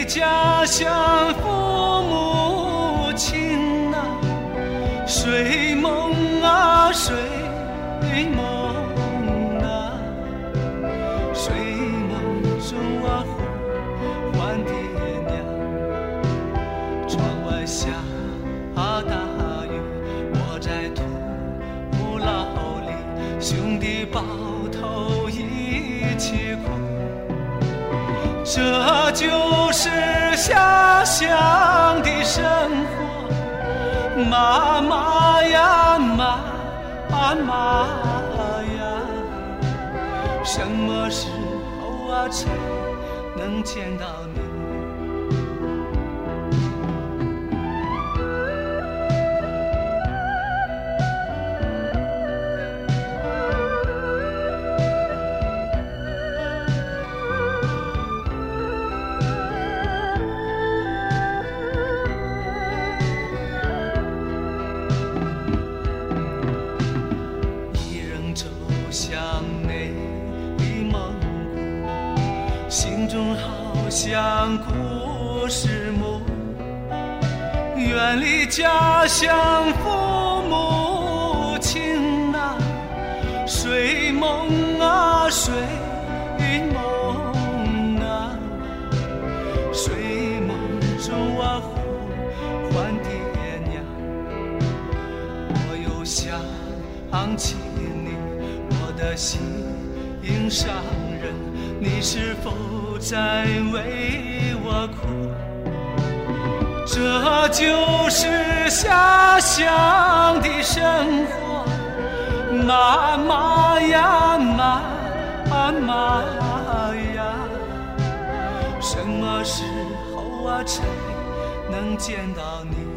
家乡父母亲啊，睡梦啊睡梦啊，睡梦中啊呼唤爹娘。窗外下大雨，我在土牢里，兄弟抱头一起哭。这就是家乡的生活，妈妈呀妈妈呀，什么时候啊才能见到你？像故事木，远离家乡父母亲啊，睡梦啊睡梦啊，睡梦中啊呼唤爹娘。我又想起你，我的心上人，你是否在为我哭？这就是家乡的生活，妈妈呀妈妈呀，什么时候啊才能见到你？